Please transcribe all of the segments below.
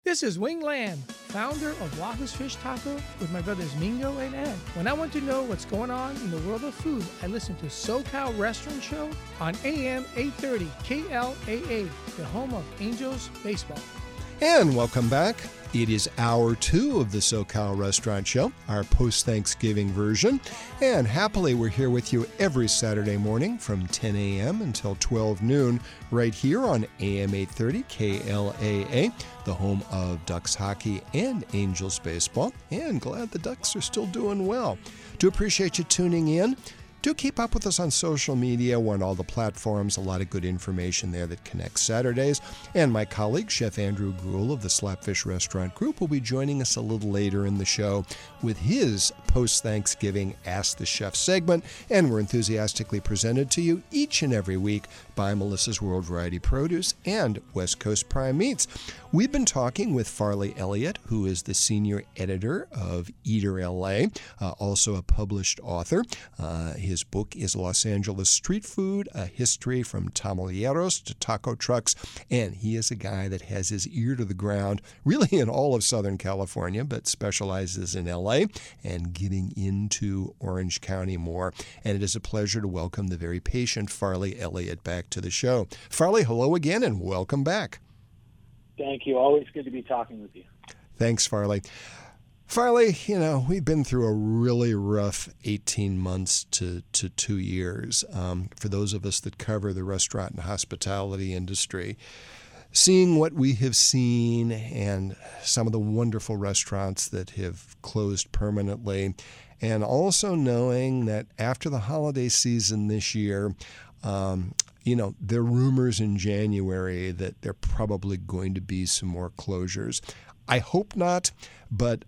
This is Wing Lam, founder of Wahoo's Fish Taco with my brothers Mingo and Ed. When I want to know what's going on in the world of food, I listen to SoCal Restaurant Show on AM 830 KLAA, the home of Angels Baseball. And welcome back. It is hour 2 of the SoCal Restaurant Show, our post-Thanksgiving version. And happily, we're here with you every Saturday morning from 10 a.m. until 12 noon right here on AM 830 KLAA, the home of Ducks hockey and Angels baseball. And glad the Ducks are still doing well. Do appreciate you tuning in. Do keep up with us on social media. We're on all the platforms. A lot of good information there that connects Saturdays. And my colleague, Chef Andrew Gruel of the Slapfish Restaurant Group, will be joining us a little later in the show with his post-Thanksgiving Ask the Chef segment. And we're enthusiastically presented to you each and every week by Melissa's World Variety Produce and West Coast Prime Meats. We've been talking with Farley Elliott, who is the senior editor of Eater LA, also a published author. His book is Los Angeles Street Food, A History from Tamaleros to Taco Trucks, and he is a guy that has his ear to the ground, really in all of Southern California, but specializes in LA and getting into Orange County more. And it is a pleasure to welcome the very patient Farley Elliott back to the show. Farley, hello again and welcome back. Thank you. Always good to be talking with you. Thanks, Farley. Farley, we've been through a really rough 18 months to 2 years. For those of us that cover the restaurant and hospitality industry, seeing what we have seen and some of the wonderful restaurants that have closed permanently, and also knowing that after the holiday season this year, there are rumors in January that there are probably going to be some more closures. I hope not, but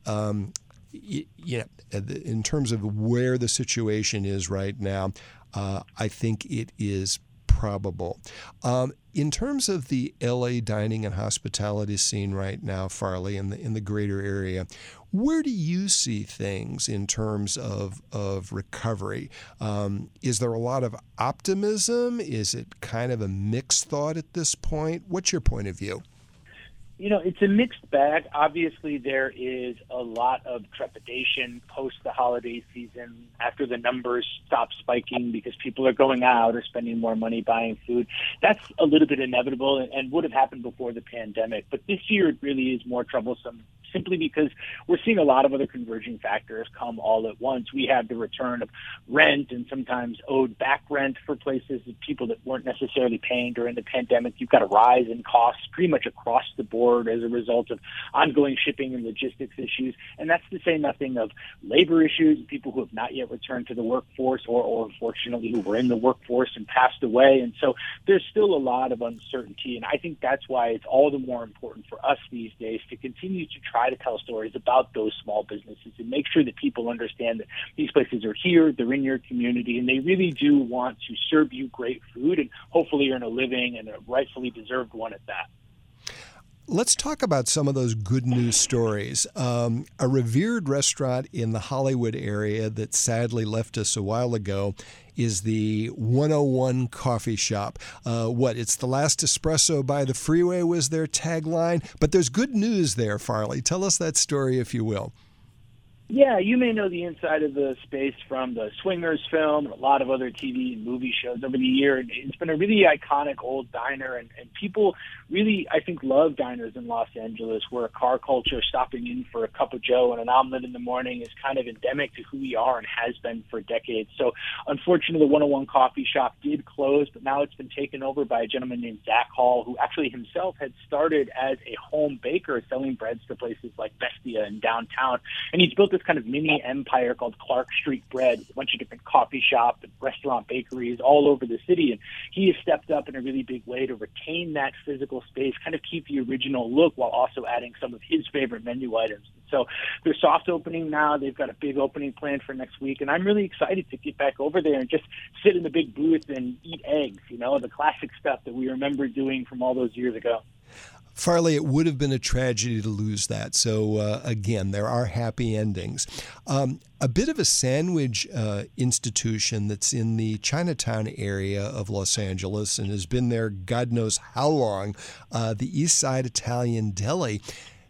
in terms of where the situation is right now, I think it is probable. In terms of the LA dining and hospitality scene right now, Farley, in the greater area, where do you see things in terms of recovery? Is there a lot of optimism? Is it kind of a mixed thought at this point? What's your point of view? It's a mixed bag. Obviously, there is a lot of trepidation post the holiday season after the numbers stop spiking because people are going out or spending more money buying food. That's a little bit inevitable and would have happened before the pandemic. But this year, it really is more troublesome simply because we're seeing a lot of other converging factors come all at once. We have the return of rent and sometimes owed back rent for places of people that weren't necessarily paying during the pandemic. You've got a rise in costs pretty much across the board as a result of ongoing shipping and logistics issues. And that's to say nothing of labor issues, people who have not yet returned to the workforce or unfortunately who were in the workforce and passed away. And so there's still a lot of uncertainty. And I think that's why it's all the more important for us these days to continue to try to tell stories about those small businesses and make sure that people understand that these places are here, they're in your community, and they really do want to serve you great food and hopefully earn a living and a rightfully deserved one at that. Let's talk about some of those good news stories. A revered restaurant in the Hollywood area that sadly left us a while ago is the 101 Coffee Shop. It's the last espresso by the freeway was their tagline. But there's good news there, Farley. Tell us that story, if you will. Yeah, you may know the inside of the space from the Swingers film and a lot of other TV and movie shows over the year. It's been a really iconic old diner, and people really, I think, love diners in Los Angeles where a car culture, stopping in for a cup of joe and an omelet in the morning, is kind of endemic to who we are and has been for decades. So unfortunately, the 101 Coffee Shop did close, but now it's been taken over by a gentleman named Zach Hall, who actually himself had started as a home baker selling breads to places like Bestia in downtown. And he's built this kind of mini empire called Clark Street Bread, with a bunch of different coffee shops and restaurant bakeries all over the city. And he has stepped up in a really big way to retain that physical space, kind of keep the original look while also adding some of his favorite menu items. So they're soft opening now. They've got a big opening planned for next week. And I'm really excited to get back over there and just sit in the big booth and eat eggs, the classic stuff that we remember doing from all those years ago. Farley, it would have been a tragedy to lose that. So, again, there are happy endings. A bit of a sandwich institution that's in the Chinatown area of Los Angeles and has been there God knows how long, the East Side Italian Deli.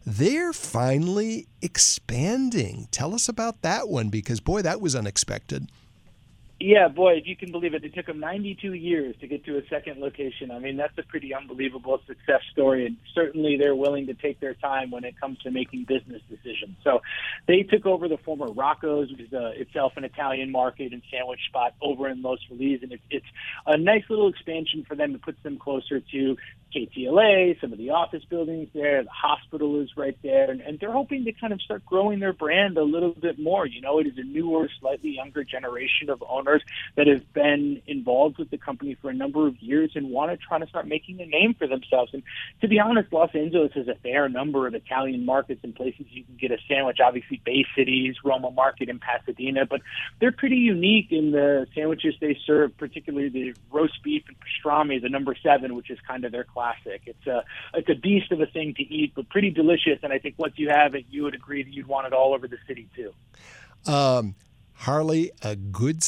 they're finally expanding. Tell us about that one, because, boy, that was unexpected. Yeah, boy, if you can believe it, it took them 92 years to get to a second location. I mean, that's a pretty unbelievable success story, and certainly they're willing to take their time when it comes to making business decisions. So they took over the former Rocco's, which is itself an Italian market and sandwich spot over in Los Feliz, and it's a nice little expansion for them. It puts them closer to KTLA, some of the office buildings there, the hospital is right there, and they're hoping to kind of start growing their brand a little bit more. You know, it is a newer, slightly younger generation of owners that have been involved with the company for a number of years and want to try to start making a name for themselves. And to be honest, Los Angeles has a fair number of Italian markets and places you can get a sandwich. Obviously, Bay Cities, Roma Market in Pasadena, but they're pretty unique in the sandwiches they serve, particularly the roast beef and pastrami, the number 7, which is kind of their classic. It's a beast of a thing to eat, but pretty delicious. And I think once you have it, you would agree that you'd want it all over the city too. Harley, a good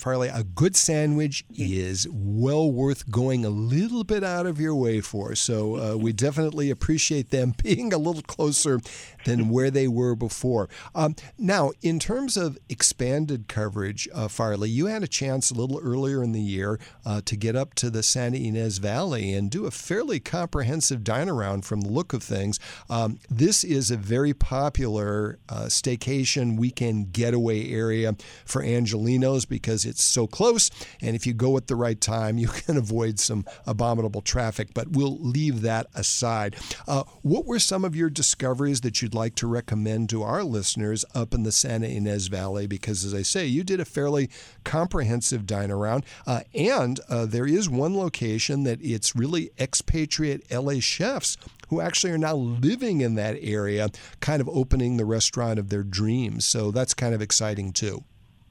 sandwich is well worth going a little bit out of your way for. So we definitely appreciate them being a little closer than where they were before. Now, in terms of expanded coverage, Farley, you had a chance a little earlier in the year to get up to the Santa Ynez Valley and do a fairly comprehensive dine-around from the look of things. This is a very popular staycation weekend getaway area for Angelenos because it's so close, and if you go at the right time, you can avoid some abominable traffic, but we'll leave that aside. What were some of your discoveries that you'd like to recommend to our listeners up in the Santa Ynez Valley? Because, as I say, you did a fairly comprehensive dine-around, and there is one location that it's really expatriate LA chefs who actually are now living in that area, kind of opening the restaurant of their dreams. So that's kind of exciting too.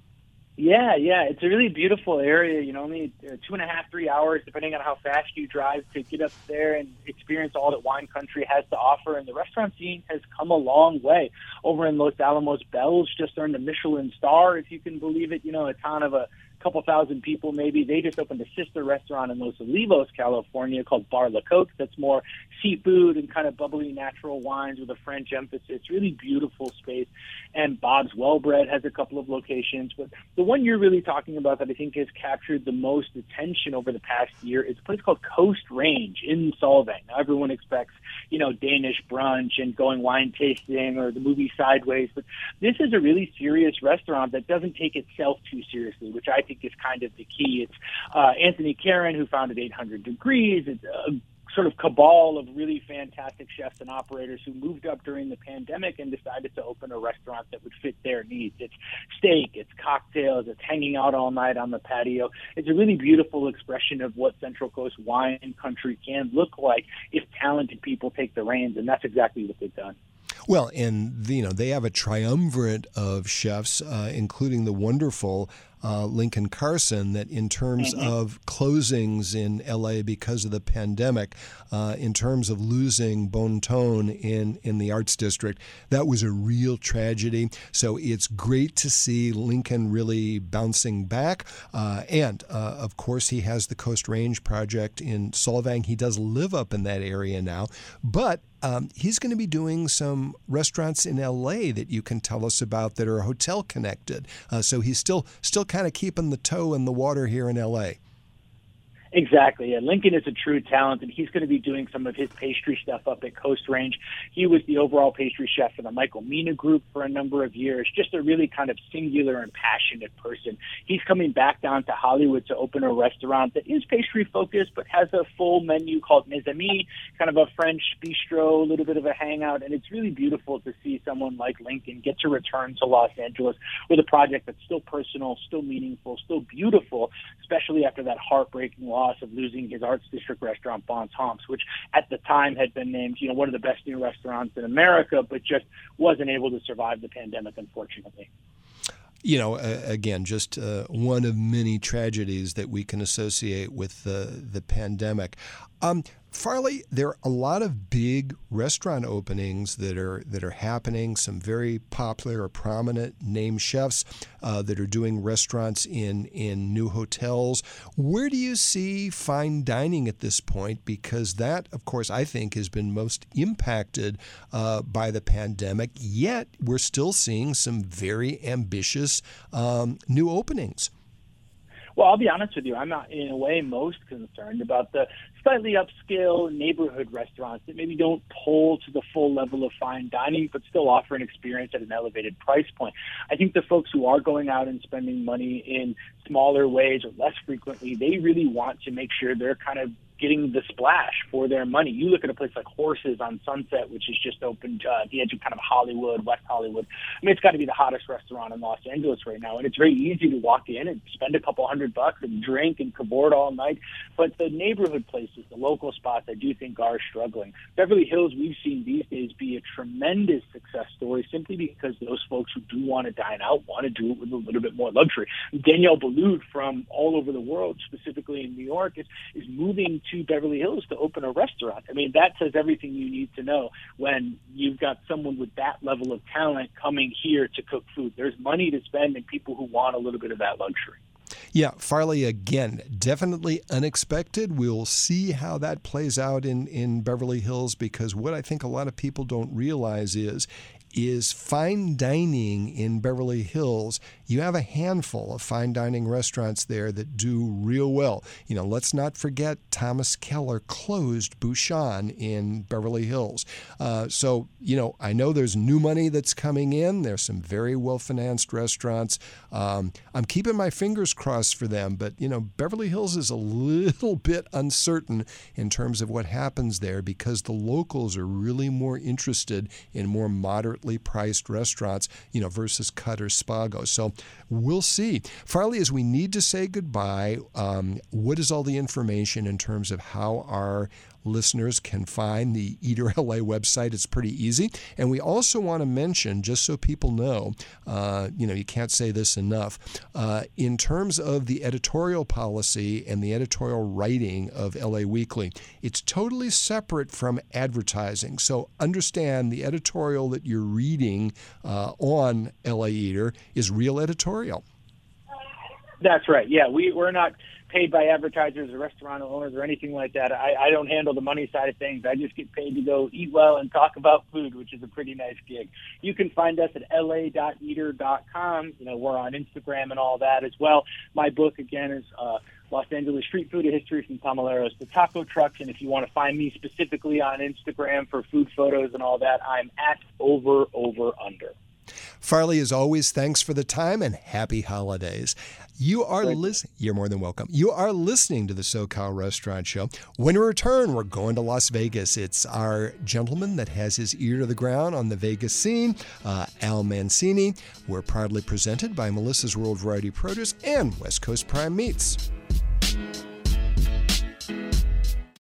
Yeah, it's a really beautiful area. You know, only 2.5, 3 hours, depending on how fast you drive, to get up there and experience all that wine country has to offer. And the restaurant scene has come a long way. Over in Los Alamos, Bell's just earned a Michelin star, if you can believe it. You know, a town of a couple thousand people maybe. They just opened a sister restaurant in Los Olivos, California called Bar La Coque that's more seafood and kind of bubbly natural wines with a French emphasis. Really beautiful space. And Bob's Wellbread has a couple of locations. But the one you're really talking about that I think has captured the most attention over the past year is a place called Coast Range in Solvang. Now, everyone expects, you know, Danish brunch and going wine tasting or the movie Sideways. But this is a really serious restaurant that doesn't take itself too seriously, which I think is kind of the key. It's Anthony Karen, who founded 800 Degrees. It's a sort of cabal of really fantastic chefs and operators who moved up during the pandemic and decided to open a restaurant that would fit their needs. It's steak, it's cocktails, it's hanging out all night on the patio. It's a really beautiful expression of what Central Coast wine country can look like if talented people take the reins, and that's exactly what they've done. Well, and they have a triumvirate of chefs, including the wonderful Lincoln Carson, that in terms of closings in L.A. because of the pandemic, in terms of losing Bon Ton in the Arts District, that was a real tragedy. So it's great to see Lincoln really bouncing back. And, of course, he has the Coast Range project in Solvang. He does live up in that area now. But he's going to be doing some restaurants in L.A. that you can tell us about that are hotel connected. So he's still kind of keeping the toe in the water here in L.A. Exactly. Yeah, Lincoln is a true talent, and he's going to be doing some of his pastry stuff up at Coast Range. He was the overall pastry chef for the Michael Mina Group for a number of years, just a really kind of singular and passionate person. He's coming back down to Hollywood to open a restaurant that is pastry-focused but has a full menu called Mes Amis, kind of a French bistro, a little bit of a hangout, and it's really beautiful to see someone like Lincoln get to return to Los Angeles with a project that's still personal, still meaningful, still beautiful, especially after that heartbreaking loss of losing his Arts District restaurant, Bon Tom's, which at the time had been named, you know, one of the best new restaurants in America, but just wasn't able to survive the pandemic, unfortunately. You know, again, just one of many tragedies that we can associate with the pandemic. Farley, there are a lot of big restaurant openings that are happening. Some very popular or prominent name chefs that are doing restaurants in new hotels. Where do you see fine dining at this point? Because that, of course, I think has been most impacted by the pandemic. Yet we're still seeing some very ambitious new openings. Well, I'll be honest with you. I'm not, in a way, most concerned about the slightly upscale neighborhood restaurants that maybe don't pull to the full level of fine dining, but still offer an experience at an elevated price point. I think the folks who are going out and spending money in smaller ways or less frequently, they really want to make sure they're kind of getting the splash for their money. You look at a place like Horses on Sunset, which is just opened at the edge of kind of Hollywood, West Hollywood. I mean, it's got to be the hottest restaurant in Los Angeles right now, and it's very easy to walk in and spend a couple $100 and drink and cavorte all night. But the neighborhood places, the local spots, I do think are struggling. Beverly Hills, we've seen these days be a tremendous success story simply because those folks who do want to dine out want to do it with a little bit more luxury. Danielle Boulud from all over the world, specifically in New York, is moving to Beverly Hills to open a restaurant. I mean, that says everything you need to know when you've got someone with that level of talent coming here to cook food. There's money to spend and people who want a little bit of that luxury. Yeah, Farley, again, definitely unexpected. We'll see how that plays out in Beverly Hills, because what I think a lot of people don't realize is fine dining in Beverly Hills. You have a handful of fine dining restaurants there that do real well. You know, let's not forget Thomas Keller closed Bouchon in Beverly Hills. So, you know, I know there's new money that's coming in. There's some very well-financed restaurants. I'm keeping my fingers crossed for them, but, you know, Beverly Hills is a little bit uncertain in terms of what happens there because the locals are really more interested in more moderate priced restaurants, you know, versus Cut or Spago. So we'll see. Farley, as we need to say goodbye, what is all the information in terms of how our listeners can find the Eater LA website? It's pretty easy. And we also want to mention, just so people know, you know, you can't say this enough, in terms of the editorial policy and the editorial writing of LA Weekly, it's totally separate from advertising. So understand the editorial that you're reading on LA Eater is real editorial. That's right. Yeah, we're not paid by advertisers or restaurant owners or anything like that. I don't handle the money side of things. I just get paid to go eat well and talk about food, which is a pretty nice gig. You can find us at la.eater.com. You know, we're on Instagram and all that as well. My book, again, is Los Angeles Street Food: A History from Tamaleros to Taco Trucks. And if you want to find me specifically on Instagram for food photos and all that, I'm at over under. Farley, as always, thanks for the time and happy holidays. You are listening. You're more than welcome. You are listening to the SoCal Restaurant Show. When we return, we're going to Las Vegas. It's our gentleman that has his ear to the ground on the Vegas scene, Al Mancini. We're proudly presented by Melissa's World Variety Produce and West Coast Prime Meats.